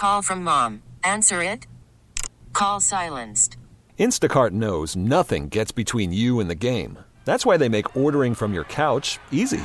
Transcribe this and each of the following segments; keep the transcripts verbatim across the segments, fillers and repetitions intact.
Call from mom. Answer it. Call silenced. Instacart knows nothing gets between you and the game. That's why they make ordering from your couch easy.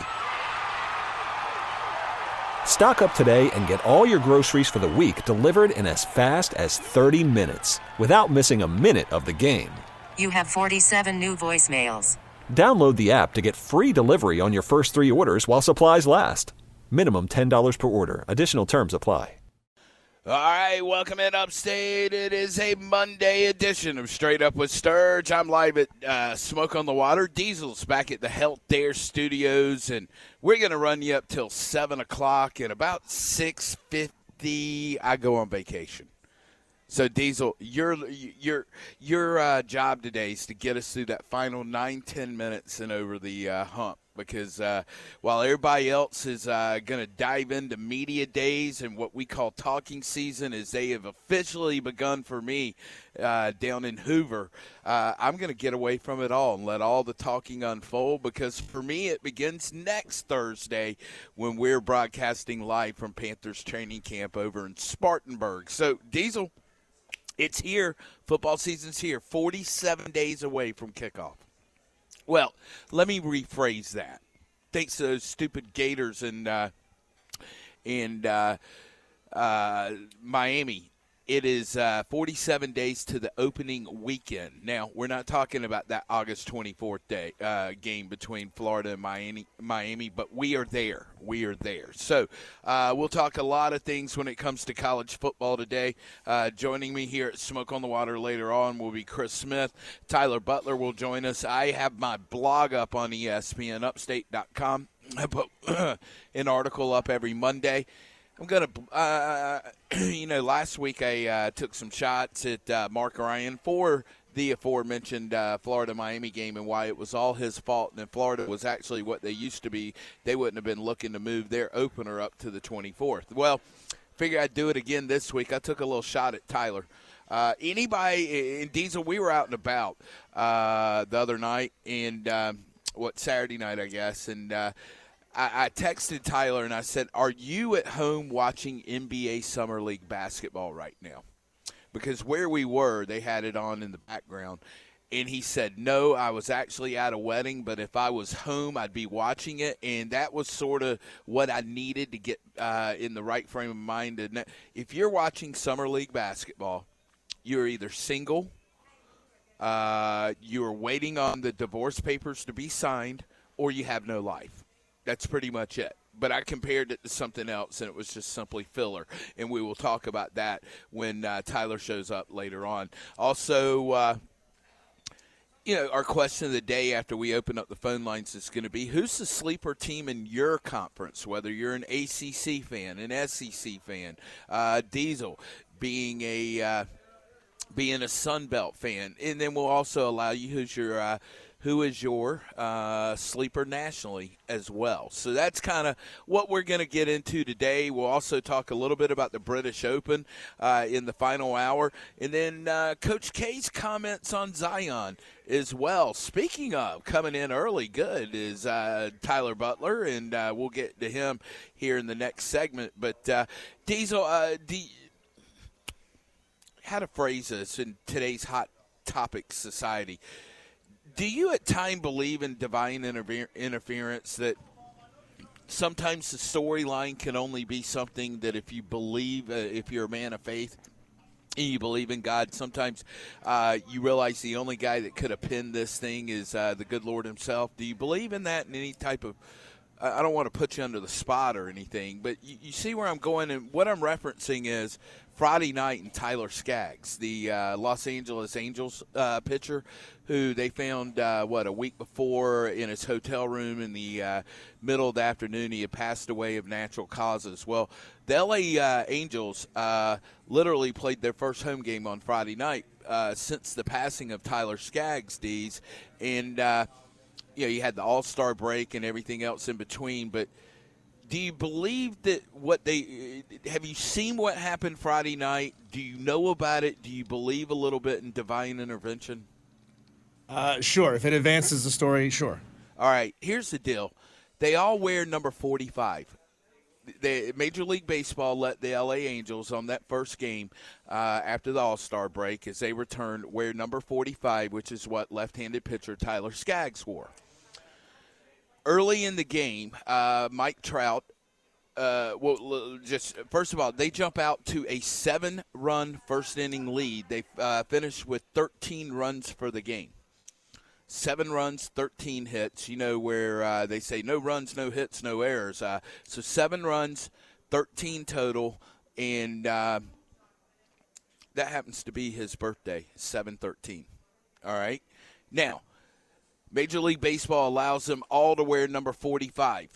Stock up today and get all your groceries for the week delivered in as fast as thirty minutes without missing a minute of the game. You have forty-seven new voicemails. Download the app to get free delivery on your first three orders while supplies last. Minimum ten dollars per order. Additional terms apply. All right, welcome in Upstate. It is a Monday edition of Straight Up with Sturge. I'm live at uh, Smoke on the Water. Diesel's back at the Health Dare Studios, and we're going to run you up till seven o'clock. At about six fifty, I go on vacation. So, Diesel, your your your uh, job today is to get us through that final nine, ten minutes and over the uh, hump. Because uh, while everybody else is uh, going to dive into media days and what we call talking season, as they have officially begun for me uh, down in Hoover, uh, I'm going to get away from it all and let all the talking unfold. Because for me, it begins next Thursday when we're broadcasting live from Panthers training camp over in Spartanburg. So, Diesel, it's here. Football season's here. forty-seven days away from kickoff. Well, let me rephrase that. Thanks to those stupid Gators and uh, and uh, uh, Miami, it is uh, forty-seven days to the opening weekend. Now, we're not talking about that August twenty-fourth day uh, game between Florida and Miami, Miami, but we are there. We are there. So uh, we'll talk a lot of things when it comes to college football today. Uh, joining me here at Smoke on the Water later on will be Chris Smith. Tyler Butler will join us. I have my blog up on E S P N upstate dot com. I put an article up every Monday. I'm going to, uh, you know, last week I uh, took some shots at uh, Mark Ryan for the aforementioned uh, Florida-Miami game and why it was all his fault. And if Florida was actually what they used to be, they wouldn't have been looking to move their opener up to the twenty-fourth. Well, figured I'd do it again this week. I took a little shot at Tyler. Uh, anybody in Diesel, we were out and about uh, the other night and, um, what, Saturday night, I guess, and uh I texted Tyler and I said, are you at home watching N B A Summer League basketball right now? Because where we were, they had it on in the background. And he said, no, I was actually at a wedding, but if I was home, I'd be watching it. And that was sort of what I needed to get uh, in the right frame of mind. And if you're watching Summer League basketball, you're either single, uh, you're waiting on the divorce papers to be signed, or you have no life. That's pretty much it. But I compared it to something else, and it was just simply filler. And we will talk about that when uh, Tyler shows up later on. Also, uh, you know, our question of the day after we open up the phone lines is going to be, who's the sleeper team in your conference, whether you're an A C C fan, an S E C fan, uh, Diesel, being a uh, being a Sun Belt fan. And then we'll also allow you who's your uh, – who is your uh, sleeper nationally as well. So that's kind of what we're going to get into today. We'll also talk a little bit about the British Open uh, in the final hour. And then uh, Coach K's comments on Zion as well. Speaking of coming in early, good, is uh, Tyler Butler, and uh, we'll get to him here in the next segment. But, uh, Diesel, uh, D- how to phrase this in today's hot topic society, do you at times believe in divine interfer- interference, that sometimes the storyline can only be something that if you believe, uh, if you're a man of faith and you believe in God, sometimes uh, you realize the only guy that could have pinned this thing is uh, the good Lord himself? Do you believe in that in any type of – I don't want to put you under the spot or anything, but you, you see where I'm going, and what I'm referencing is Friday night in Tyler Skaggs, the uh, Los Angeles Angels uh, pitcher, who they found, uh, what, a week before in his hotel room in the uh, middle of the afternoon. He had passed away of natural causes. Well, the L A uh, Angels uh, literally played their first home game on Friday night uh, since the passing of Tyler Skaggs, D's. And, uh, you know, you had the All-Star break and everything else in between. But do you believe that what they – have you seen what happened Friday night? Do you know about it? Do you believe a little bit in divine intervention? Uh, sure. If it advances the story, sure. All right. Here's the deal. They all wear number forty-five. the Major League Baseball let the L A Angels on that first game uh, after the All-Star break as they returned wear number forty-five, which is what left-handed pitcher Tyler Skaggs wore. Early in the game, uh, Mike Trout, uh, well, just first of all, they jump out to a seven-run first-inning lead. They uh, finished with thirteen runs for the game. Seven runs, thirteen hits. You know where uh, they say no runs, no hits, no errors. Uh, so seven runs, thirteen total, and uh, that happens to be his birthday, seven thirteen. All right? Now, Major League Baseball allows them all to wear number forty-five.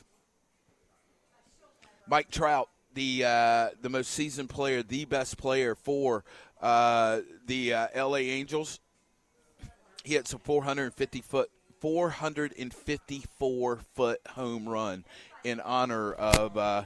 Mike Trout, the uh, the most seasoned player, the best player for uh, the uh, L A Angels, he hits a four hundred fifty foot, four hundred fifty-four foot home run in honor of, uh,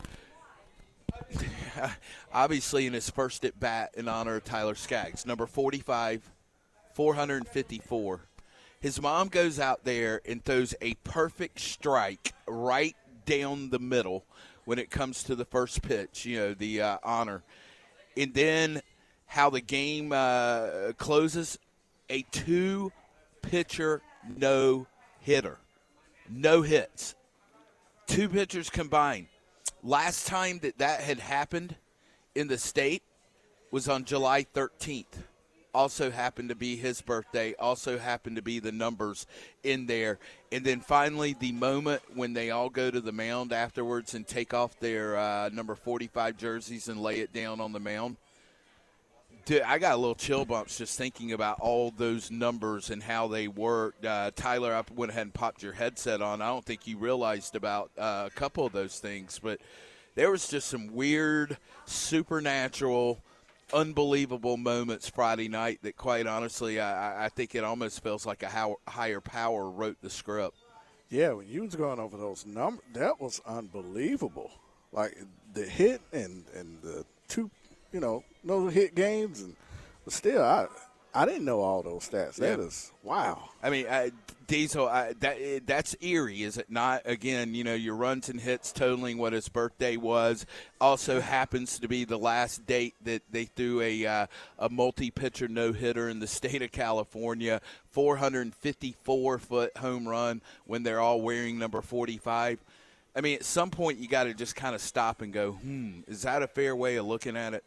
obviously in his first at bat in honor of Tyler Skaggs, number forty-five, four hundred fifty-four. His mom goes out there and throws a perfect strike right down the middle when it comes to the first pitch, you know, the uh, honor. And then how the game uh, closes, a two-pitcher no-hitter. No hits. Two pitchers combined. Last time that that had happened in the state was on July thirteenth. Also happened to be his birthday, also happened to be the numbers in there. And then finally the moment when they all go to the mound afterwards and take off their uh, number forty-five jerseys and lay it down on the mound. Dude, I got a little chill bumps just thinking about all those numbers and how they worked. Uh, Tyler, I went ahead and popped your headset on. I don't think you realized about uh, a couple of those things, but there was just some weird, supernatural, unbelievable moments Friday night that, quite honestly, I, I think it almost feels like a how, higher power wrote the script. Yeah, when you was going over those numbers, that was unbelievable. Like the hit and, and the two, you know, no hit games, and but still, I I didn't know all those stats. That Yeah. is wow. I mean, uh, Diesel, uh, that that's eerie, is it not? Again, you know, your runs and hits totaling what his birthday was. Also happens to be the last date that they threw a uh, a multi-pitcher no-hitter in the state of California. four hundred fifty-four foot home run when they're all wearing number forty-five. I mean, at some point you got to just kind of stop and go, hmm, is that a fair way of looking at it?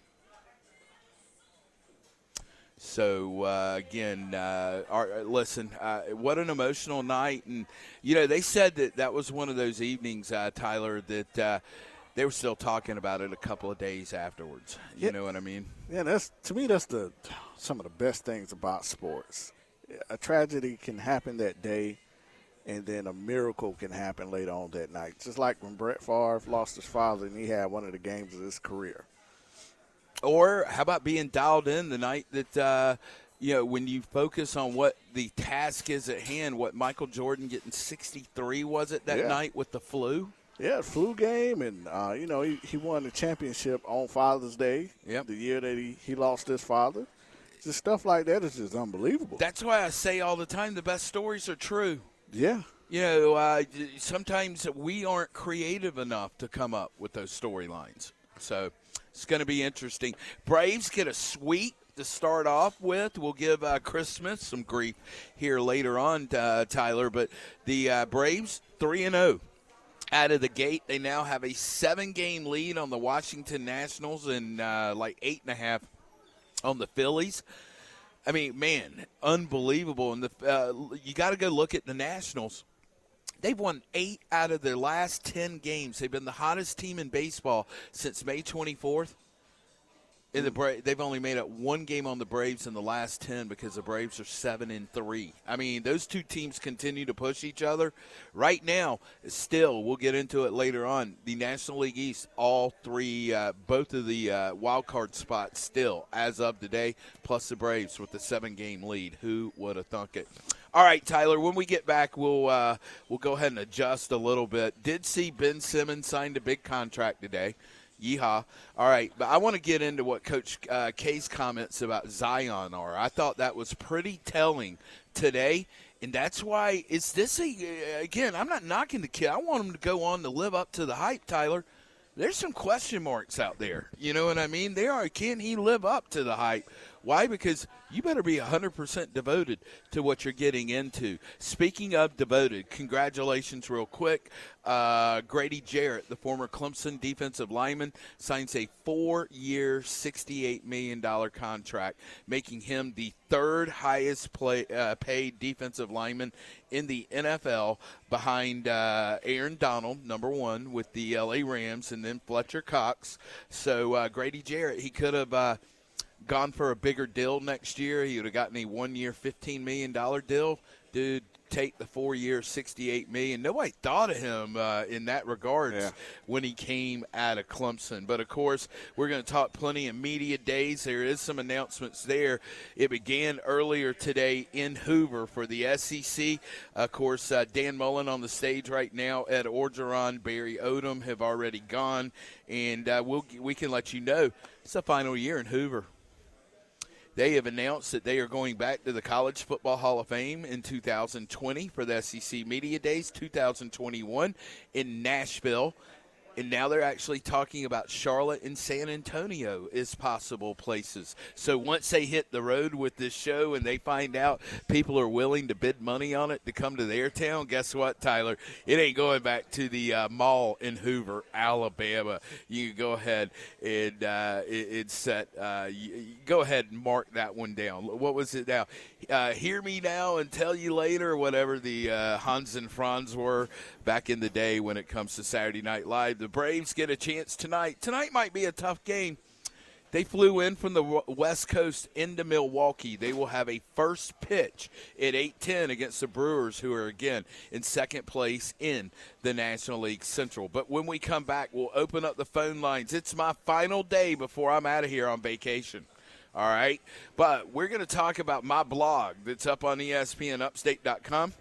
So, uh, again, uh, our, listen, uh, what an emotional night. And, you know, they said that that was one of those evenings, uh, Tyler, that uh, they were still talking about it a couple of days afterwards. You Yeah. know what I mean? Yeah, that's to me that's the some of the best things about sports. A tragedy can happen that day, and then a miracle can happen later on that night. Just like when Brett Favre lost his father and he had one of the games of his career. Or how about being dialed in the night that, uh, you know, when you focus on what the task is at hand, what Michael Jordan getting sixty-three, was it, that Yeah. night with the flu? Yeah, flu game, and, uh, you know, he, he won the championship on Father's Day, Yep. the year that he, he lost his father. Just stuff like that is just unbelievable. That's why I say all the time the best stories are true. yeah. You know, uh, sometimes we aren't creative enough to come up with those storylines. So it's going to be interesting. Braves get a sweep to start off with. We'll give uh, Chris Smith some grief here later on, uh, Tyler. But the uh, Braves, three and oh out of the gate. They now have a seven-game lead on the Washington Nationals and uh, like eight and a half on the Phillies. I mean, man, unbelievable. And the uh, you got to go look at the Nationals. They've won eight out of their last ten games. They've been the hottest team in baseball since May twenty-fourth. In the Bra- they've only made it one game on the Braves in the last ten because the Braves are seven and three. I mean, those two teams continue to push each other. Right now, still, we'll get into it later on. The National League East, all three, uh, both of the uh, wild card spots still as of today, plus the Braves with the seven-game lead. Who would have thunk it? All right, Tyler, when we get back, we'll uh, we'll go ahead and adjust a little bit. Did see Ben Simmons signed a big contract today. Yeehaw. All right, but I want to get into what Coach uh, K's comments about Zion are. I thought that was pretty telling today, and that's why is this a – again, I'm not knocking the kid. I want him to go on to live up to the hype, Tyler. there's some question marks out there. You know what I mean? There are. Can he live up to the hype? Why? Because you better be one hundred percent devoted to what you're getting into. Speaking of devoted, congratulations real quick. Uh, Grady Jarrett, the former Clemson defensive lineman, signs a four-year, sixty-eight million dollars contract, making him the third highest play, uh, paid defensive lineman in the N F L, behind uh, Aaron Donald, number one, with the L A Rams, and then Fletcher Cox. So uh, Grady Jarrett, he could have uh, – gone for a bigger deal next year. He would have gotten a one-year, fifteen million dollars deal. Dude, take the four-year, sixty-eight million dollars. Nobody thought of him uh, in that regards yeah. when he came out of Clemson. But, of course, we're going to talk plenty of media days. There is some announcements there. It began earlier today in Hoover for the S E C. Of course, uh, Dan Mullen on the stage right now. Ed Orgeron, Barry Odom have already gone. And uh, we'll, we can let you know it's the final year in Hoover. They have announced that they are going back to the College Football Hall of Fame in two thousand twenty for the S E C Media Days, two thousand twenty-one in Nashville. And now they're actually talking about Charlotte and San Antonio as possible places. So once they hit the road with this show and they find out people are willing to bid money on it to come to their town, guess what, Tyler? It ain't going back to the uh, mall in Hoover, Alabama. You can go ahead and uh, it, it's set. Uh, you, you go ahead and mark that one down. What was it now? Uh, hear me now and tell you later, whatever the uh, Hans and Franz were back in the day when it comes to Saturday Night Live. The Braves get a chance tonight. Tonight might be a tough game. They flew in from the West Coast into Milwaukee. They will have a first pitch at eight ten against the Brewers, who are, again, in second place in the National League Central. But when we come back, we'll open up the phone lines. It's my final day before I'm out of here on vacation. All right? But we're going to talk about my blog that's up on E S P N upstate dot com.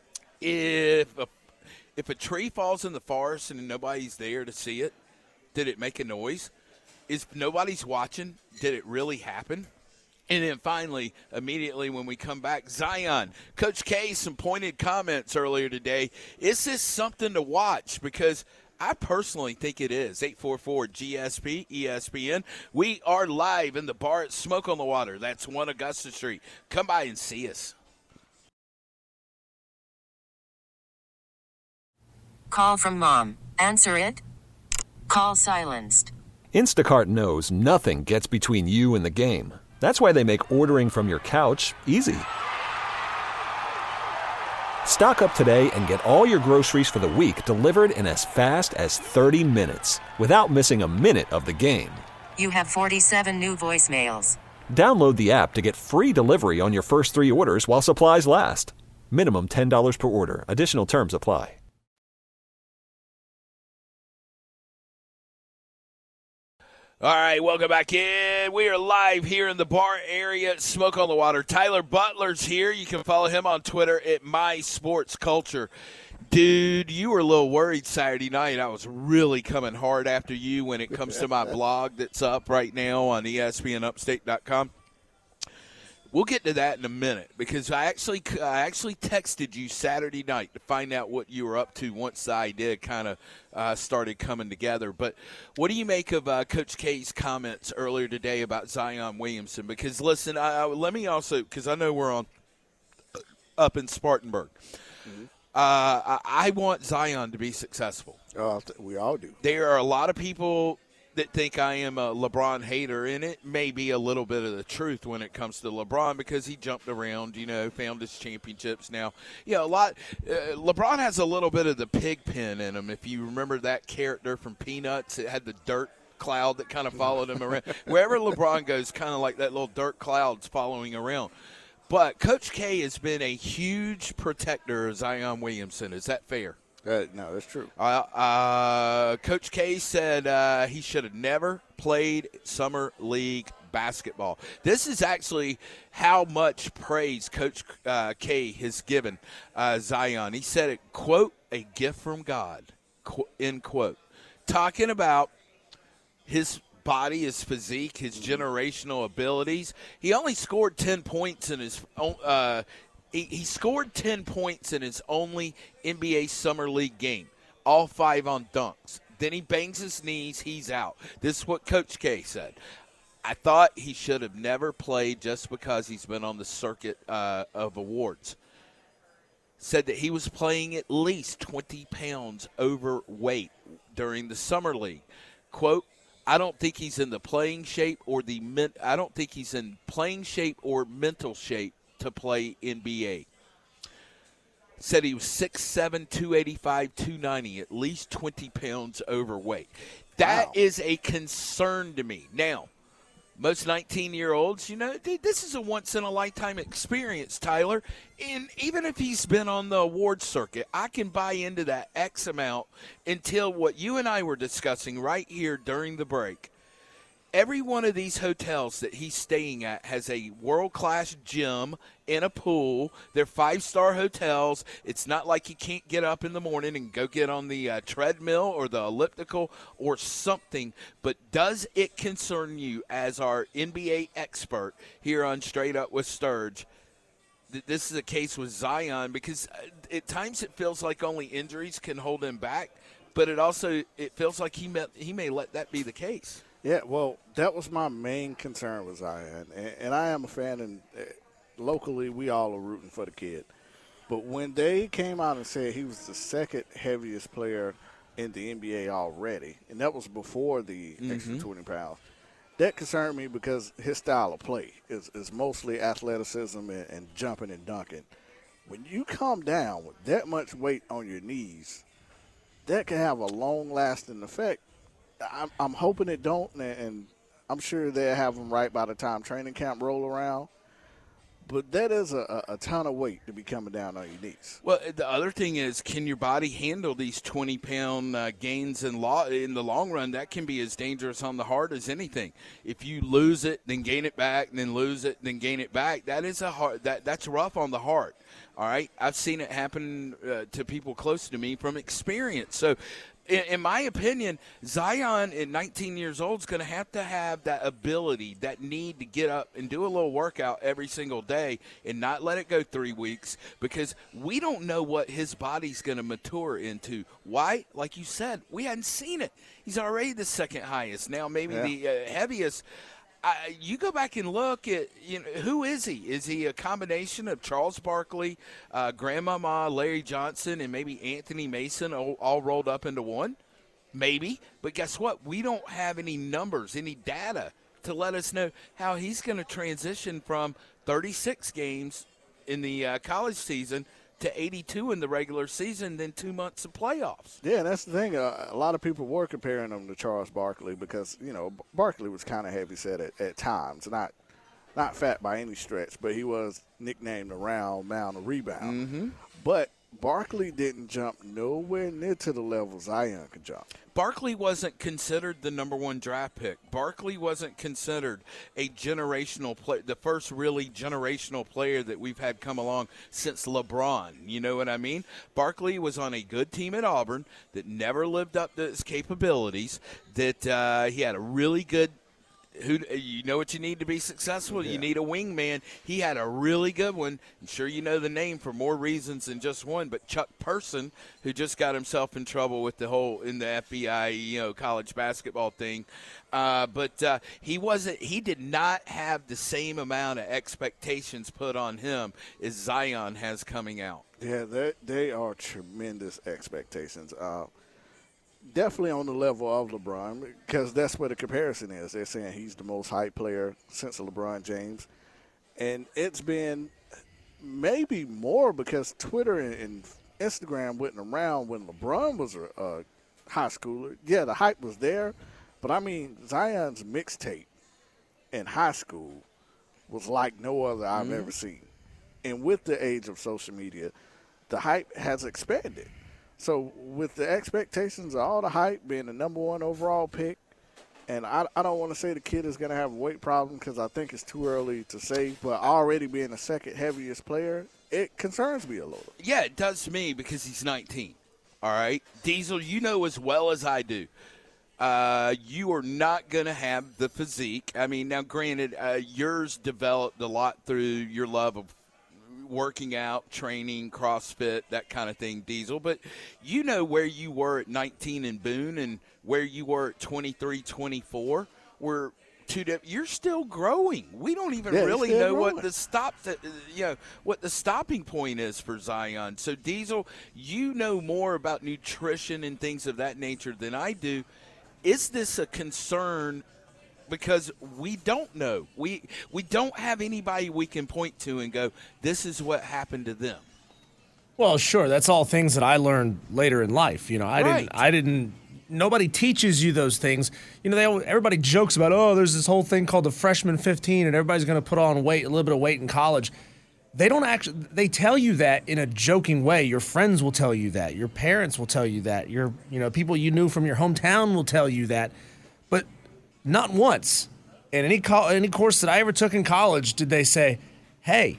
If a If a tree falls in the forest and nobody's there to see it, did it make a noise? If nobody's watching, did it really happen? And then finally, immediately when we come back, Zion. Coach K, some pointed comments earlier today. Is this something to watch? Because I personally think it is. eight four four G S P, E S P N. We are live in the bar at Smoke on the Water. That's one Augusta Street. Come by and see us. Call from mom. Answer it. Call silenced. Instacart knows nothing gets between you and the game. That's why they make ordering from your couch easy. Stock up today and get all your groceries for the week delivered in as fast as thirty minutes without missing a minute of the game. You have forty-seven new voicemails. Download the app to get free delivery on your first three orders while supplies last. Minimum ten dollars per order. Additional terms apply. All right, welcome back in. We are live here in the bar area at Smoke on the Water. Tyler Butler's here. You can follow him on Twitter at MySportsCulture. Dude, you were a little worried Saturday night. I was really coming hard after you when it comes to my blog that's up right now on E S P N upstate dot com. We'll get to that in a minute because I actually I actually texted you Saturday night to find out what you were up to once the idea kind of uh, started coming together. But what do you make of uh, Coach K's comments earlier today about Zion Williamson? Because, listen, I, I, let me also – because I know we're on up in Spartanburg. Mm-hmm. Uh, I, I want Zion to be successful. Uh, we all do. There are a lot of people – that think I am a LeBron hater, and it may be a little bit of the truth when it comes to LeBron because he jumped around, you know, found his championships now. You know, a lot uh, – LeBron has a little bit of the pig pen in him. If you remember that character from Peanuts, it had the dirt cloud that kind of followed him around. Wherever LeBron goes, kind of like that little dirt cloud's following around. But Coach K has been a huge protector of Zion Williamson. Is that fair? Uh, no, that's true. Uh, uh, Coach K said uh, he should have never played summer league basketball. This is actually how much praise Coach uh, K has given uh, Zion. He said it, quote, a gift from God, qu- end quote. Talking about his body, his physique, his generational abilities. He only scored ten points in his own uh, – He, he scored ten points in his only N B A Summer League game, all five on dunks. Then he bangs his knees. He's out. This is what Coach K said. I thought he should have never played just because he's been on the circuit uh, of awards. Said that he was playing at least twenty pounds overweight during the summer league. Quote, I don't think he's in the playing shape or the men- I don't think he's in playing shape or mental shape to play N B A. Said he was six seven, two eighty-five, two ninety, at least twenty pounds overweight. That Wow. is a concern to me. Now, most nineteen-year-olds, you know, this is a once-in-a-lifetime experience, Tyler. And even if he's been on the award circuit, I can buy into that X amount until what you and I were discussing right here during the break. Every one of these hotels that he's staying at has a world-class gym and a pool. They're five-star hotels. It's not like you can't get up in the morning and go get on the uh, treadmill or the elliptical or something. But does it concern you as our N B A expert here on Straight Up with Sturge that this is a case with Zion? Because at times it feels like only injuries can hold him back, but it also it feels like he may, he may let that be the case. Yeah, well, that was my main concern with Zion, and, and I am a fan, and uh, locally we all are rooting for the kid. But when they came out and said he was the second heaviest player in the N B A already, and that was before the mm-hmm. extra twenty pounds, that concerned me because his style of play is, is mostly athleticism and, and jumping and dunking. When you come down with that much weight on your knees, that can have a long-lasting effect. I'm, I'm hoping it don't, and I'm sure they'll have them right by the time training camp roll around. But that is a, a ton of weight to be coming down on your knees. Well, the other thing is, can your body handle these twenty-pound uh, gains in, law, in the long run? That can be as dangerous on the heart as anything. If you lose it, then gain it back, then lose it, then gain it back, that is a hard, that that's rough on the heart. All right, I've seen it happen uh, to people close to me from experience. So, in, in my opinion, Zion at nineteen years old is going to have to have that ability, that need to get up and do a little workout every single day and not let it go three weeks because we don't know what his body's going to mature into. Why? Like you said, we hadn't seen it. He's already the second highest. Now maybe yeah. the uh, heaviest. I, you go back and look at, you know, who is he? Is he a combination of Charles Barkley, uh, Grandmama, Larry Johnson, and maybe Anthony Mason all, all rolled up into one? Maybe. But guess what? We don't have any numbers, any data to let us know how he's going to transition from thirty-six games in the uh, college season to eighty-two in the regular season, then two months of playoffs. Yeah, that's the thing. Uh, a lot of people were comparing him to Charles Barkley because, you know, Barkley was kind of heavy set at, at times. Not not fat by any stretch, but he was nicknamed the round mound of rebound. Mm-hmm. But Barkley didn't jump nowhere near to the level Zion could jump. Barkley wasn't considered the number one draft pick. Barkley wasn't considered a generational player, the first really generational player that we've had come along since LeBron. You know what I mean? Barkley was on a good team at Auburn that never lived up to his capabilities, that uh, he had a really good Who you know what you need to be successful? Yeah. You need a wingman. He had a really good one. I'm sure you know the name for more reasons than just one, but Chuck Person, who just got himself in trouble with the whole in the F B I, you know, college basketball thing. Uh, but uh, he wasn't. He did not have the same amount of expectations put on him as Zion has coming out. Yeah, they they are tremendous expectations. Uh, Definitely on the level of LeBron because that's where the comparison is. They're saying he's the most hyped player since LeBron James. And it's been maybe more because Twitter and Instagram went around when LeBron was a, a high schooler. Yeah, the hype was there. But, I mean, Zion's mixtape in high school was like no other I've mm-hmm. ever seen. And with the age of social media, the hype has expanded. So with the expectations of all the hype, being the number one overall pick, and I, I don't want to say the kid is going to have a weight problem because I think it's too early to say, but already being the second heaviest player, it concerns me a little. Yeah, it does to me because he's nineteen, all right? Diesel, you know as well as I do, uh, you are not going to have the physique. I mean, now granted, uh, yours developed a lot through your love of working out, training, CrossFit, that kind of thing, Diesel. But you know where you were at nineteen in Boone and where you were at twenty-three, twenty-four. Were two different. You're still growing. We don't even yeah, really know growing. what the stop, the, you know, what the stopping point is for Zion. So, Diesel, you know more about nutrition and things of that nature than I do. Is this a concern? Because we don't know. We we don't have anybody we can point to and go, this is what happened to them. Well, sure. That's all things that I learned later in life. You know, I Right. didn't. I didn't. Nobody teaches you those things. You know, they always, everybody jokes about, oh, there's this whole thing called the freshman fifteen, and everybody's going to put on weight, a little bit of weight in college. They don't actually. They tell you that in a joking way. Your friends will tell you that. Your parents will tell you that. Your, you know, people you knew from your hometown will tell you that. But not once in any co- any course that I ever took in college did they say, hey,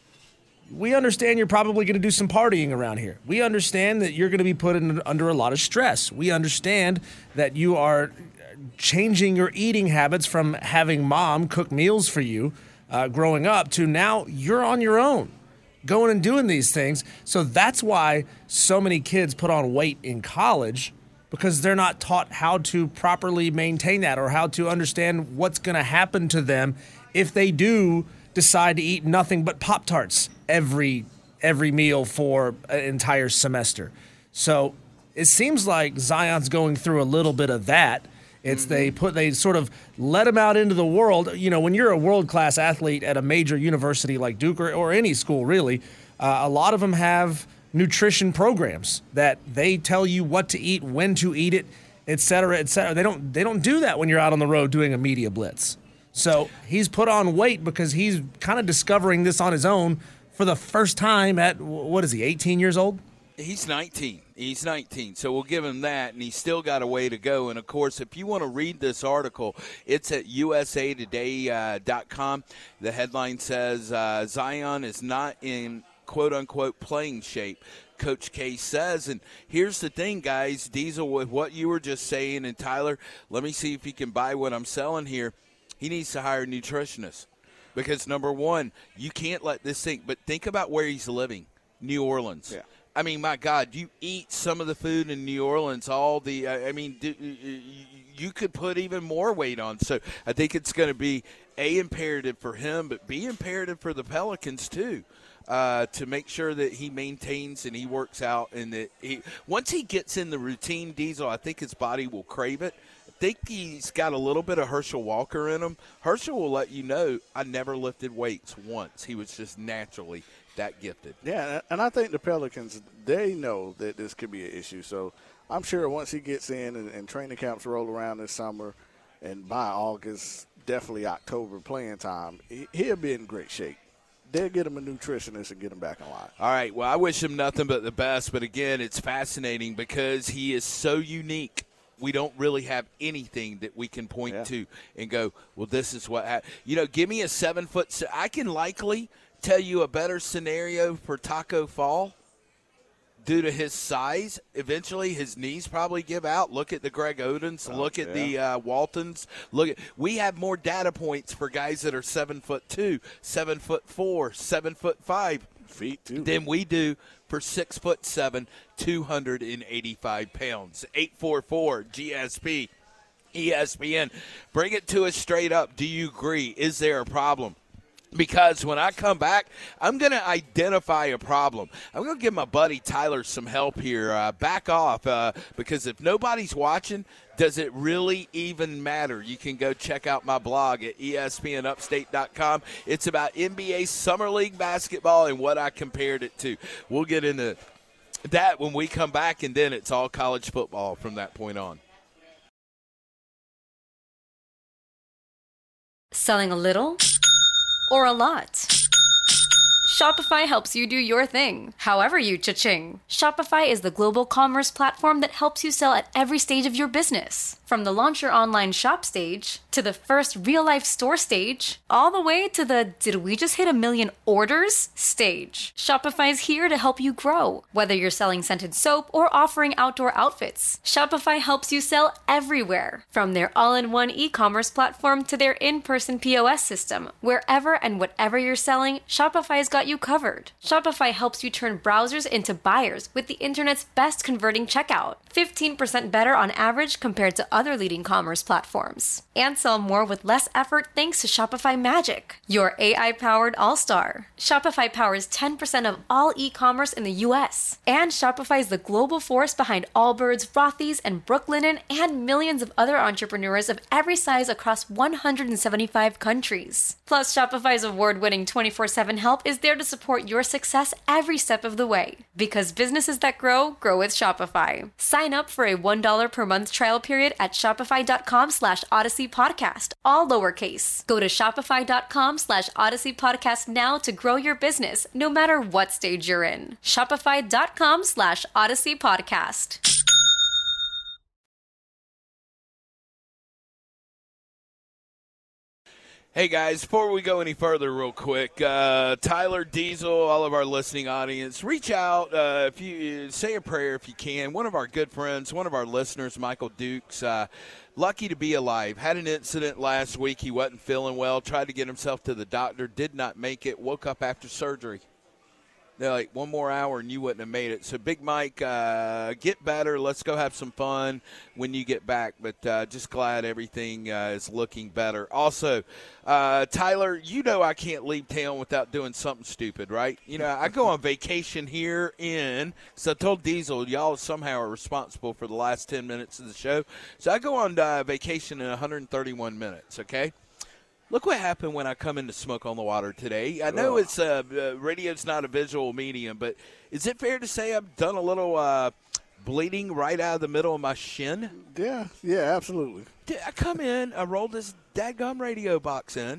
we understand you're probably going to do some partying around here. We understand that you're going to be put in, under a lot of stress. We understand that you are changing your eating habits from having mom cook meals for you uh, growing up to now you're on your own going and doing these things. So that's why so many kids put on weight in college, because they're not taught how to properly maintain that or how to understand what's going to happen to them if they do decide to eat nothing but Pop-Tarts every every meal for an entire semester. So it seems like Zion's going through a little bit of that. It's mm-hmm. they put they sort of let him out into the world. You know, when you're a world-class athlete at a major university like Duke or, or any school really, uh, a lot of them have nutrition programs that they tell you what to eat, when to eat it, et cetera, et cetera. They don't they don't do that when you're out on the road doing a media blitz. So he's put on weight because he's kind of discovering this on his own for the first time at, what is he, eighteen years old? He's nineteen. He's nineteen, so we'll give him that, and he's still got a way to go. And, of course, if you want to read this article, it's at U S A Today dot com. The headline says, uh, Zion is not in, quote-unquote, playing shape, Coach K says. And here's the thing, guys, Diesel, with what you were just saying, and Tyler, let me see if you can buy what I'm selling here. He needs to hire a nutritionist because, number one, you can't let this sink. But think about where he's living, New Orleans. Yeah. I mean, my God, you eat some of the food in New Orleans, all the – I mean, you could put even more weight on. So I think it's going to be, A, imperative for him, but B, imperative for the Pelicans too, uh, to make sure that he maintains and he works out. And that he, once he gets in the routine, Diesel, I think his body will crave it. I think he's got a little bit of Herschel Walker in him. Herschel will let you know, I never lifted weights once. He was just naturally that gifted. Yeah, and I think the Pelicans, they know that this could be an issue. So I'm sure once he gets in and, and training camps roll around this summer, and by August, definitely October playing time, he, he'll be in great shape. They'll get him a nutritionist and get him back in line. All right, well, I wish him nothing but the best. But, again, it's fascinating because he is so unique. We don't really have anything that we can point yeah. to and go, well, this is what happened. You know, give me a seven-foot – I can likely tell you a better scenario for Taco Fall due to his size. Eventually, his knees probably give out. Look at the Greg Odens. Oh, look at yeah. the uh, Waltons. Look at – we have more data points for guys that are seven foot two, seven foot four, seven foot five feet too than we do for six foot seven, two hundred eighty-five pounds. eight four four G S P, E S P N. Bring it to us straight up. Do you agree? Is there a problem? Because when I come back, I'm going to identify a problem. I'm going to give my buddy Tyler some help here. Uh, back off, uh, because if nobody's watching, does it really even matter? You can go check out my blog at E S P N upstate dot com. It's about N B A Summer League basketball and what I compared it to. We'll get into that when we come back, and then it's all college football from that point on. Selling a little or a lot? Shopify helps you do your thing, however you cha-ching. Shopify is the global commerce platform that helps you sell at every stage of your business. From the launch your online shop stage, to the first real-life store stage, all the way to the did we just hit a million orders stage. Shopify is here to help you grow. Whether you're selling scented soap or offering outdoor outfits, Shopify helps you sell everywhere. From their all-in-one e-commerce platform to their in-person P O S system, wherever and whatever you're selling, Shopify's got you covered. Shopify helps you turn browsers into buyers with the internet's best converting checkout, fifteen percent better on average compared to other leading commerce platforms. And sell more with less effort thanks to Shopify Magic, your A I-powered all-star. Shopify powers ten percent of all e-commerce in the U S. And Shopify is the global force behind Allbirds, Rothy's, and Brooklinen, and millions of other entrepreneurs of every size across one hundred seventy-five countries. Plus, Shopify's award-winning twenty-four seven help is there to support your success every step of the way. Because businesses that grow, grow with Shopify. Sign up for a one dollar per month trial period at shopify.com slash Odyssey Podcast, all lowercase. Go to shopify.com slash Odyssey Podcast now to grow your business, no matter what stage you're in. Shopify.com slash Odyssey Podcast. Hey guys, before we go any further real quick, uh, Tyler Diesel, all of our listening audience, reach out, uh, if you say a prayer if you can. One of our good friends, one of our listeners, Michael Dukes, uh, lucky to be alive. Had an incident last week. He wasn't feeling well, tried to get himself to the doctor, did not make it, woke up after surgery. They're like, one more hour and you wouldn't have made it. So, Big Mike, uh, get better. Let's go have some fun when you get back. But uh, just glad everything uh, is looking better. Also, uh, Tyler, you know I can't leave town without doing something stupid, right? You know, I go on vacation here in, so I told Diesel, y'all somehow are responsible for the last ten minutes of the show. So I go on uh, vacation in one hundred thirty-one minutes, okay? Look what happened when I come into Smoke on the Water today. I know it's uh, uh, radio's not a visual medium, but is it fair to say I've done a little uh, bleeding right out of the middle of my shin? Yeah, yeah, absolutely. I come in, I roll this dadgum radio box in,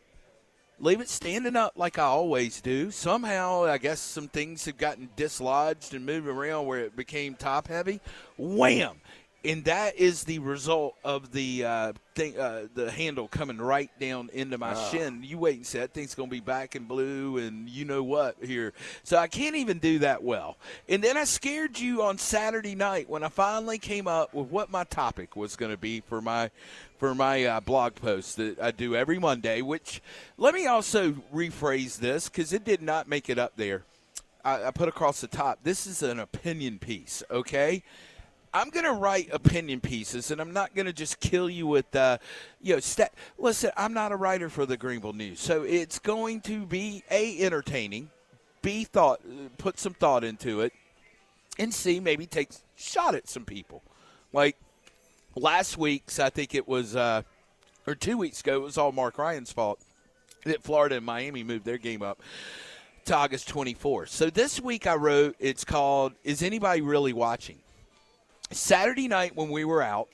leave it standing up like I always do. Somehow, I guess some things have gotten dislodged and moved around where it became top heavy. Wham! And that is the result of the uh, thing, uh, the handle coming right down into my uh. shin. You wait and see. That thing's going to be back in blue and you know what here. So I can't even do that well. And then I scared you on Saturday night when I finally came up with what my topic was going to be for my for my uh, blog post that I do every Monday, which let me also rephrase this because it did not make it up there. I, I put across the top, this is an opinion piece, okay? I'm going to write opinion pieces, and I'm not going to just kill you with, uh, you know, stat- listen, I'm not a writer for the Greenville News, so it's going to be, A, entertaining, B, thought, put some thought into it, and C, maybe take a shot at some people. Like last week's, I think it was, uh, or two weeks ago, it was all Mark Ryan's fault that Florida and Miami moved their game up to August twenty-fourth. So this week I wrote, it's called, Is Anybody Really Watching? Saturday night when we were out,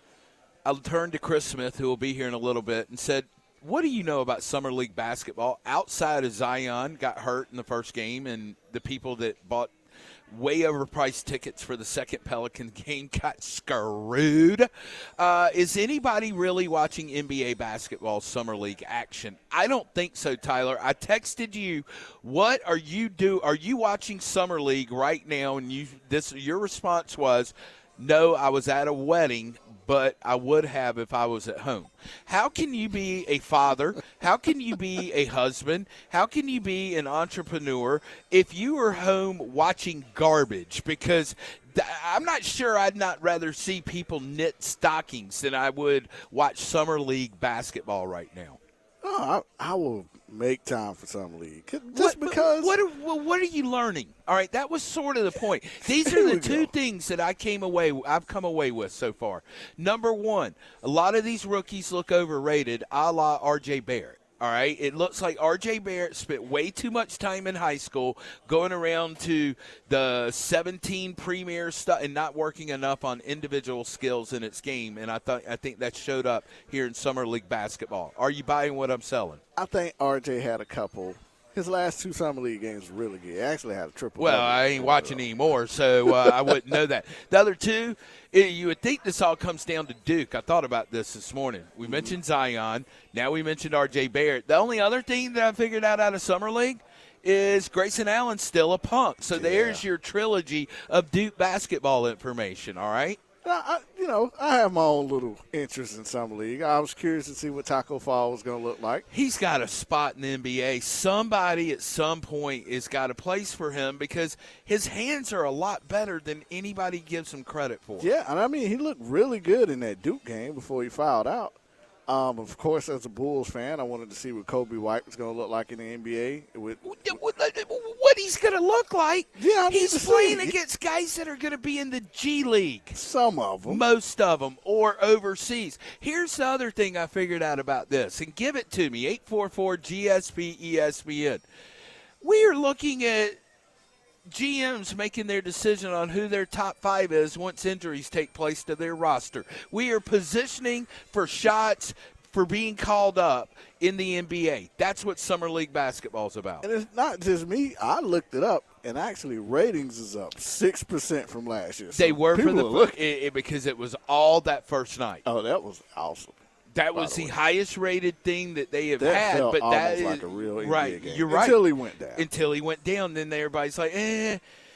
I turned to Chris Smith, who will be here in a little bit, and said, what do you know about Summer League basketball outside of Zion got hurt in the first game and the people that bought way overpriced tickets for the second Pelican game got screwed? Uh, is anybody really watching N B A basketball Summer League action? I don't think so, Tyler. I texted you, what are you do? Are you watching Summer League right now? And you this your response was, no, I was at a wedding, but I would have if I was at home. How can you be a father? How can you be a husband? How can you be an entrepreneur if you are home watching garbage? Because th- I'm not sure I'd not rather see people knit stockings than I would watch Summer League basketball right now. Oh, I, I will make time for Summer League. Just what, because. What are, what are you learning? All right, that was sort of the point. These are the two go. things that I came away. I've come away with so far. Number one, a lot of these rookies look overrated, a la R J Barrett. All right, it looks like R J Barrett spent way too much time in high school going around to the seventeen premier stuff and not working enough on individual skills in its game. And I thought I think that showed up here in Summer League basketball. Are you buying what I'm selling? I think R J had a couple His last two summer league games were really good. He actually had a triple. Well, I ain't watching anymore, so uh, I wouldn't know that. The other two, it, you would think this all comes down to Duke. I thought about this this morning. We mm-hmm. mentioned Zion. Now we mentioned R J Barrett. The only other thing that I figured out out of summer league is Grayson Allen's still a punk. So yeah. there's your trilogy of Duke basketball information, all right? I, you know, I have my own little interest in summer league. I was curious to see what Taco Fall was going to look like. He's got a spot in the N B A. Somebody at some point has got a place for him because his hands are a lot better than anybody gives him credit for. Yeah, and I mean, he looked really good in that Duke game before he fouled out. Um, of course, as a Bulls fan, I wanted to see what Kobe White was going to look like in the N B A. With what he's going to look like? Yeah, I he's playing against guys that are going to be in the G League. Some of them. Most of them, or overseas. Here's the other thing I figured out about this, and give it to me, eight four four G S P E S P N. We are looking at G Ms making their decision on who their top five is once injuries take place to their roster. We are positioning for shots for being called up in the N B A. That's what Summer League basketball is about. And it's not just me. I looked it up, and actually ratings is up six percent from last year. So they were for the look it, it, because it was all that first night. Oh, that was awesome. That was the, the highest rated thing that they have that had, felt but that is like a real N B A right. game. You're right. Until he went down. Until he went down, then everybody's like, eh.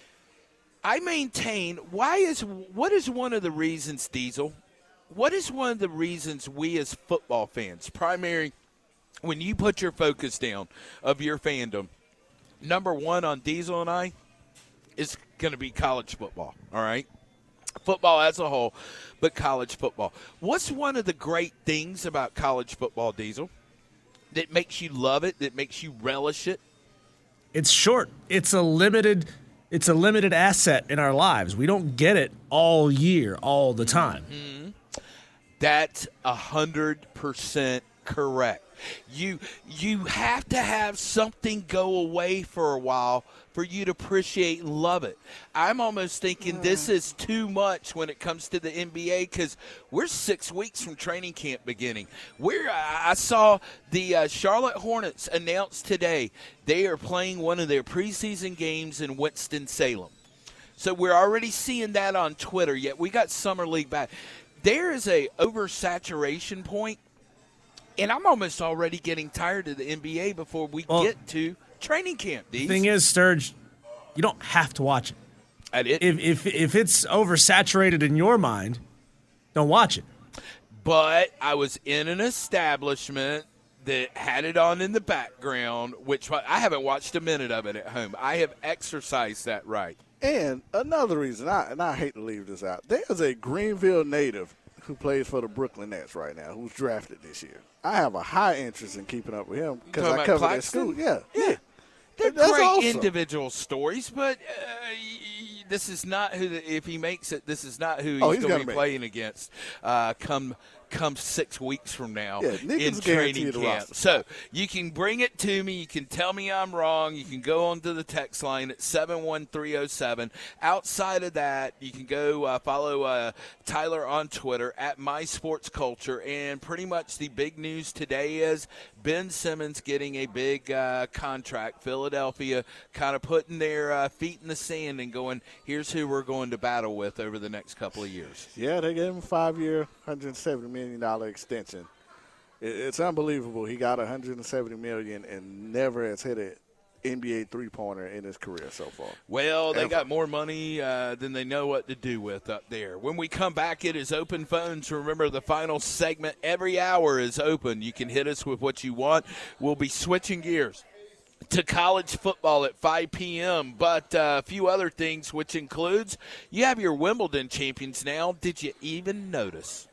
I maintain. Why is what is one of the reasons, Diesel? What is one of the reasons we as football fans, primary, when you put your focus down of your fandom, number one on Diesel and I is going to be college football. All right. Football as a whole, but college football. What's one of the great things about college football, Diesel, that makes you love it, that makes you relish it? It's short. It's a limited it's a limited asset in our lives. We don't get it all year, all the time. Mm-hmm. That's one hundred percent correct. You you have to have something go away for a while for you to appreciate and love it. I'm almost thinking this is too much when it comes to the N B A because we're six weeks from training camp beginning. We're, I saw the uh, Charlotte Hornets announce today they are playing one of their preseason games in Winston-Salem. So we're already seeing that on Twitter, yet we got Summer League back. There is a oversaturation point, and I'm almost already getting tired of the N B A before we well, get to training camp. Deez. The thing is, Sturge, you don't have to watch it. I did. If, if, if it's oversaturated in your mind, don't watch it. But I was in an establishment that had it on in the background, which I haven't watched a minute of it at home. I have exercised that right. And another reason, I, and I hate to leave this out, there's a Greenville native who plays for the Brooklyn Nets right now, who's drafted this year. I have a high interest in keeping up with him because I cover that school. Yeah, yeah. yeah. They're That's great awesome. Individual stories, but uh, this is not who. The, if he makes it, this is not who he's, oh, he's going to be make playing it. against. Uh, come. Come six weeks from now yeah, in training camp. So you can bring it to me. You can tell me I'm wrong. You can go onto the text line at seven one three oh seven. Outside of that, you can go uh, follow uh, Tyler on Twitter at MySportsCulture. And pretty much the big news today is Ben Simmons getting a big uh, contract. Philadelphia kind of putting their uh, feet in the sand and going, here's who we're going to battle with over the next couple of years. Yeah, they gave him a five-year, one hundred seventy million dollars extension. It's unbelievable. He got one hundred seventy million dollars and never has hit an N B A three-pointer in his career so far. Well, they Ever. got more money uh, than they know what to do with up there. When we come back, it is open phones. Remember, the final segment every hour is open. You can hit us with what you want. We'll be switching gears to college football at five p.m., but uh, a few other things, which includes you have your Wimbledon champions now. Did you even notice?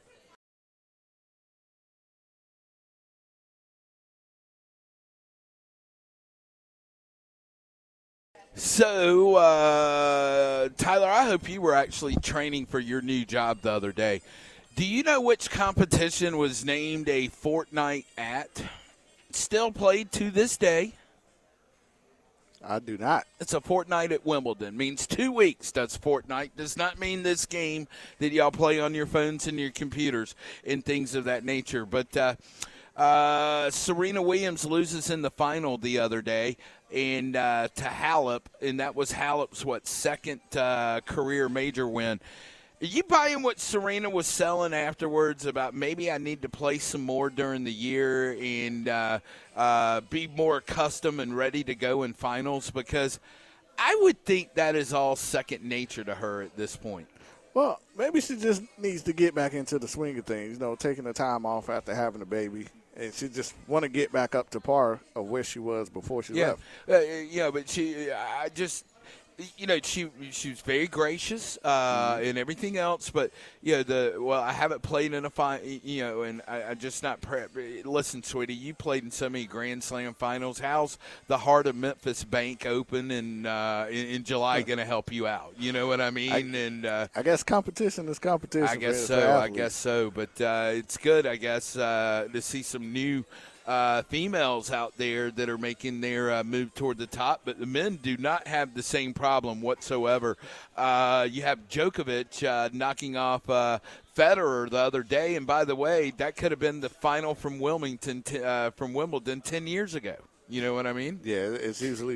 So, uh, Tyler, I hope you were actually training for your new job the other day. Do you know which competition was named a fortnight at? Still played to this day. I do not. It's a fortnight at Wimbledon. Means two weeks. That's fortnight. Does not mean this game that y'all play on your phones and your computers and things of that nature. But uh, Uh, Serena Williams loses in the final the other day, and uh, to Halep, and that was Halep's what second uh, career major win. Are you buying what Serena was selling afterwards about maybe I need to play some more during the year and uh, uh, be more accustomed and ready to go in finals? Because I would think that is all second nature to her at this point. Well, maybe she just needs to get back into the swing of things, you know, taking the time off after having a baby. And she just want to get back up to par of where she was before she yeah. left. Uh, yeah, but she, I just, you know, she she was very gracious uh, mm-hmm. and everything else. But, you know, the well, I haven't played in a final, you know, and I, I just not prep. Listen, sweetie, you played in so many Grand Slam finals. How's the Heart of Memphis Bank Open in, uh, in, in July going to help you out? You know what I mean? I, and uh, I guess competition is competition. I guess for, so. for I guess so. But uh, it's good, I guess, uh, to see some new uh, females out there that are making their uh, move toward the top. But the men do not have the same problem whatsoever. Uh, you have Djokovic uh, knocking off uh, Federer the other day. And by the way, that could have been the final from Wilmington, t- uh, from Wimbledon ten years ago. You know what I mean? Yeah, it's usually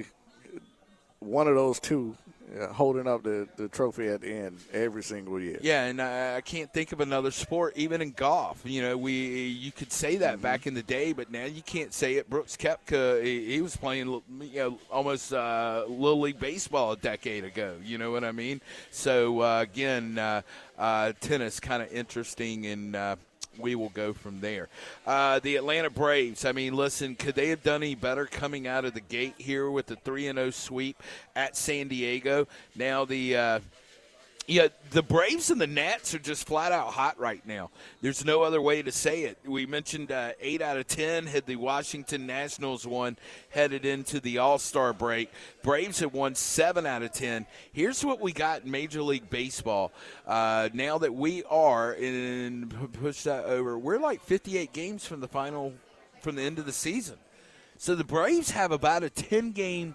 one of those two uh, holding up the, the trophy at the end every single year. Yeah, and I, I can't think of another sport, even in golf. You know, we you could say that mm-hmm. back in the day, but now you can't say it. Brooks Koepka, he, he was playing you know, almost uh, Little League Baseball a decade ago. You know what I mean? So, uh, again, uh, uh, tennis kind of interesting, and uh, we will go from there. Uh, the Atlanta Braves, I mean, listen, could they have done any better coming out of the gate here with the three and oh sweep at San Diego? Now the uh, yeah, the Braves and the Nats are just flat out hot right now. There's no other way to say it. We mentioned uh, eight out of ten had the Washington Nationals won headed into the All-Star break. Braves have won seven out of ten. Here's what we got in Major League Baseball. Uh, now that we are, and push that over, we're like fifty-eight games from the final, from the end of the season. So the Braves have about a ten-game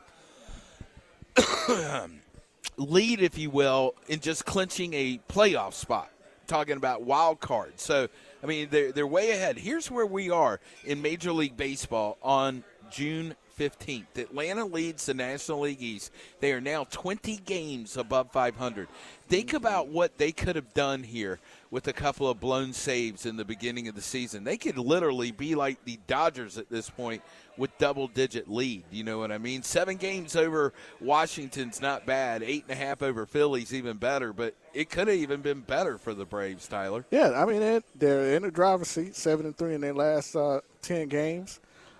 lead, if you will, in just clinching a playoff spot, talking about wild card. So, I mean, they're, they're way ahead. Here's where we are in Major League Baseball on June fifteenth. Atlanta leads the National League East. They are now twenty games above five hundred. Think about what they could have done here with a couple of blown saves in the beginning of the season. They could literally be like the Dodgers at this point with double-digit lead. You know what I mean? Seven games over Washington's not bad. Eight and a half over Philly's even better. But it could have even been better for the Braves, Tyler. Yeah, I mean, they're, they're in the driver's seat, seven and three in their last uh, ten games.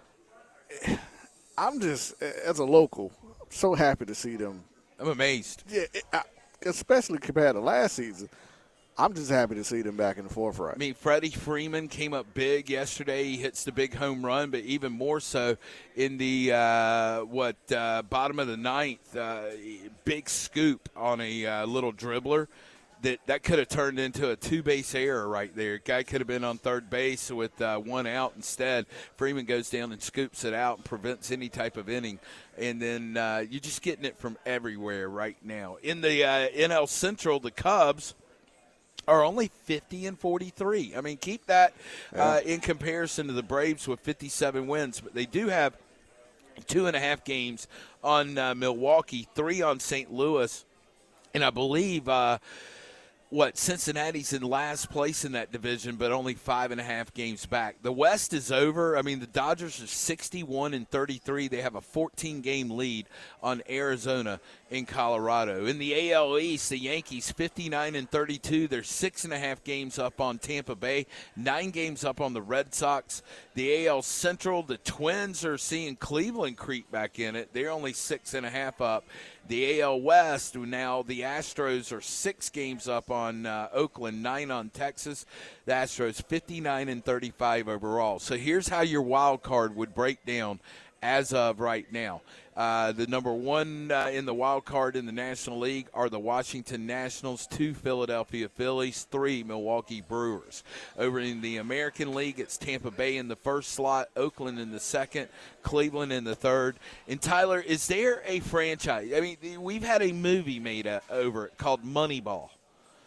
I'm just, as a local, so happy to see them. I'm amazed. Yeah, it, I, especially compared to last season. I'm just happy to see them back in the forefront. I mean, Freddie Freeman came up big yesterday. He hits the big home run, but even more so in the, uh, what, uh, bottom of the ninth, uh, big scoop on a uh, little dribbler. That, that could have turned into a two-base error right there. Guy could have been on third base with uh, one out instead. Freeman goes down and scoops it out and prevents any type of inning. And then uh, you're just getting it from everywhere right now. In the uh, N L Central, the Cubs are only fifty and forty-three. I mean, keep that uh, in comparison to the Braves with fifty-seven wins. But they do have two and a half games on uh, Milwaukee, three on Saint Louis. And I believe uh, – what, Cincinnati's in last place in that division, but only five and a half games back. The West is over. I mean, the Dodgers are sixty-one and thirty-three. They have a fourteen-game lead on Arizona and Colorado. In the A L East, the Yankees fifty-nine and thirty-two. They're six and a half games up on Tampa Bay, nine games up on the Red Sox. The A L Central, the Twins are seeing Cleveland creep back in it. They're only six and a half up. The A L West, now the Astros are six games up on uh, Oakland, nine on Texas. The Astros fifty-nine and thirty-five overall. So here's how your wild card would break down as of right now. Uh, the number one uh, in the wild card in the National League are the Washington Nationals, two Philadelphia Phillies, three Milwaukee Brewers. Over in the American League, it's Tampa Bay in the first slot, Oakland in the second, Cleveland in the third. And Tyler, is there a franchise? I mean, we've had a movie made uh, over it called Moneyball.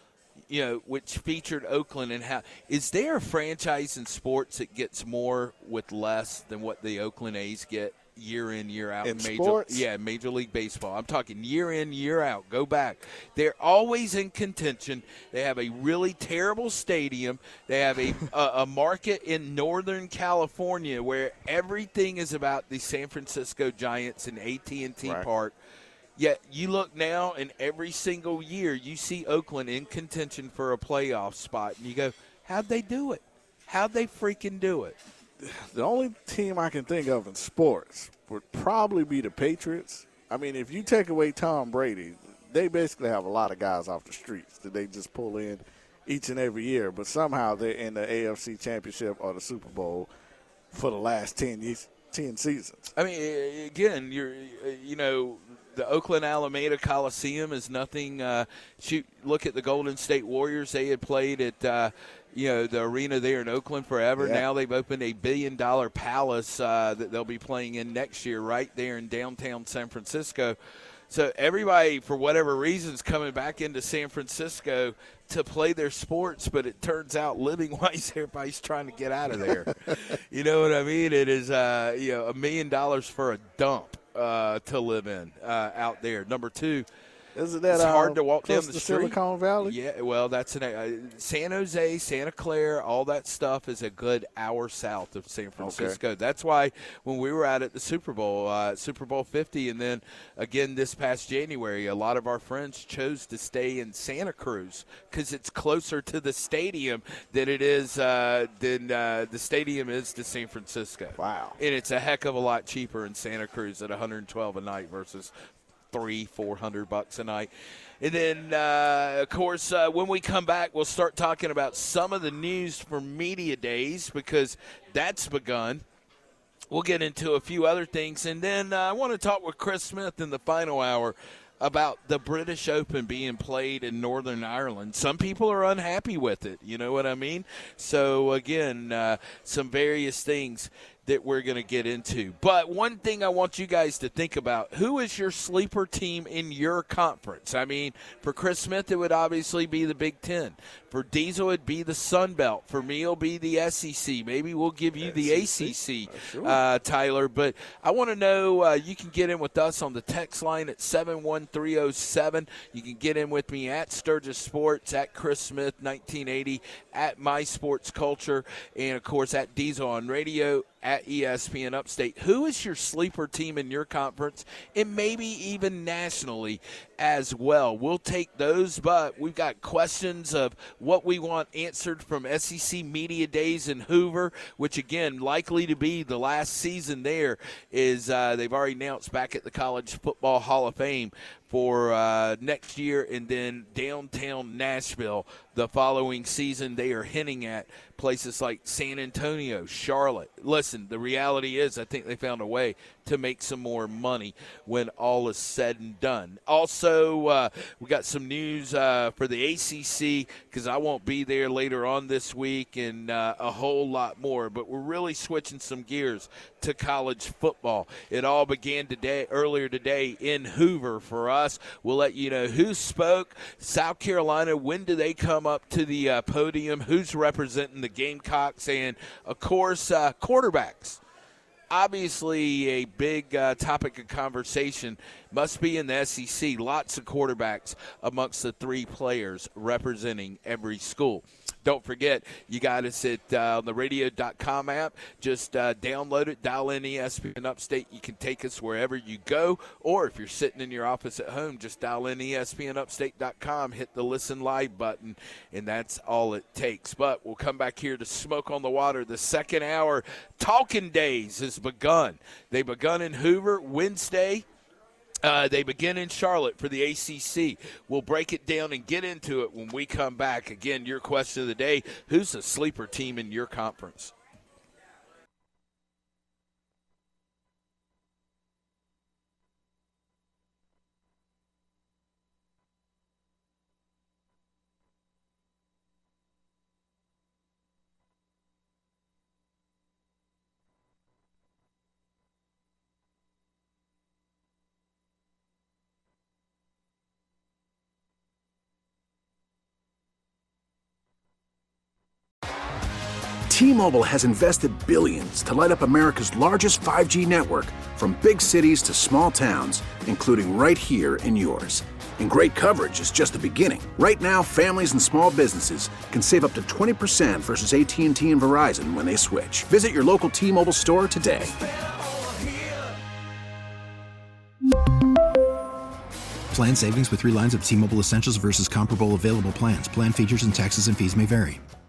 you know, which featured Oakland and how is there a franchise in sports that gets more with less than what the Oakland A's get year in, year out? In major, sports? Yeah, Major League Baseball. I'm talking year in, year out. Go back. They're always in contention. They have a really terrible stadium. They have a, a, a market in Northern California where everything is about the San Francisco Giants and A T and T Right. Park. Yet you look now, and every single year you see Oakland in contention for a playoff spot, and you go, how'd they do it? How'd they freaking do it? The only team I can think of in sports would probably be the Patriots. I mean, if you take away Tom Brady, they basically have a lot of guys off the streets that they just pull in each and every year, but somehow they're in the A F C Championship or the Super Bowl for the last ten, years, ten seasons. I mean, again, you're, you know, the Oakland Alameda Coliseum is nothing. Uh, shoot, look at the Golden State Warriors. They had played at, uh, you know, the arena there in Oakland forever. Yeah. Now they've opened a billion-dollar palace uh, that they'll be playing in next year right there in downtown San Francisco. So everybody, for whatever reason, is coming back into San Francisco to play their sports, but it turns out living-wise, everybody's trying to get out of there. You know what I mean? It is, uh, you know, a million dollars for a dump. Uh, to live in uh, out there. Number two, Isn't that it's hard uh, to walk down close the to street. Silicon Valley? Yeah, well, that's an uh, San Jose, Santa Clara, all that stuff is a good hour south of San Francisco. Okay. That's why when we were out at the Super Bowl, uh, Super Bowl fifty, and then again this past January, a lot of our friends chose to stay in Santa Cruz because it's closer to the stadium than it is uh, than uh, the stadium is to San Francisco. Wow. And it's a heck of a lot cheaper in Santa Cruz at one hundred twelve a night versus three, four hundred bucks a night. And then, uh, of course, uh, when we come back, we'll start talking about some of the news for Media Days because that's begun. We'll get into a few other things. And then uh, I want to talk with Chris Smith in the final hour about the British Open being played in Northern Ireland. Some people are unhappy with it. You know what I mean? So, again, uh, some various things that we're going to get into. But one thing I want you guys to think about, who is your sleeper team in your conference? I mean, for Chris Smith, it would obviously be the Big Ten. For Diesel, it'd be the Sun Belt. For me, it'll be the S E C. Maybe we'll give you the A C C, uh, Tyler. But I want to know, uh, you can get in with us on the text line at seven one three oh seven. You can get in with me at Sturgis Sports, at Chris Smith nineteen eighty, at My Sports Culture, and, of course, at Diesel on Radio, at E S P N Upstate. Who is your sleeper team in your conference and maybe even nationally as well? We'll take those, but we've got questions of what we want answered from S E C Media Days in Hoover, which, again, likely to be the last season there, is uh, they've already announced back at the College Football Hall of Fame for uh, next year, and then downtown Nashville the following season. They are hinting at places like San Antonio, Charlotte. Listen, the reality is I think they found a way to make some more money when all is said and done. Also, uh, we got some news uh, for the A C C because I won't be there later on this week, and uh, a whole lot more. But we're really switching some gears to college football. It all began today, earlier today in Hoover for us. We'll let you know who spoke. South Carolina, when do they come up to the uh, podium? Who's representing the Gamecocks? And, of course, uh, quarterbacks. Obviously, a big uh, topic of conversation must be in the S E C. Lots of quarterbacks amongst the three players representing every school. Don't forget, you got us at uh, the radio dot com app. Just uh, download it, dial in E S P N Upstate. You can take us wherever you go. Or if you're sitting in your office at home, just dial in E S P N Upstate dot com, hit the Listen Live button, and that's all it takes. But we'll come back here to Smoke on the Water. The second hour, Talking Days has begun. They begun in Hoover Wednesday. Uh, they begin in Charlotte for the A C C. We'll break it down and get into it when we come back. Again, your question of the day, who's the sleeper team in your conference? T-Mobile has invested billions to light up America's largest five G network, from big cities to small towns, including right here in yours. And great coverage is just the beginning. Right now, families and small businesses can save up to twenty percent versus A T and T and Verizon when they switch. Visit your local T-Mobile store today. Plan savings with three lines of T-Mobile Essentials versus comparable available plans. Plan features and taxes and fees may vary.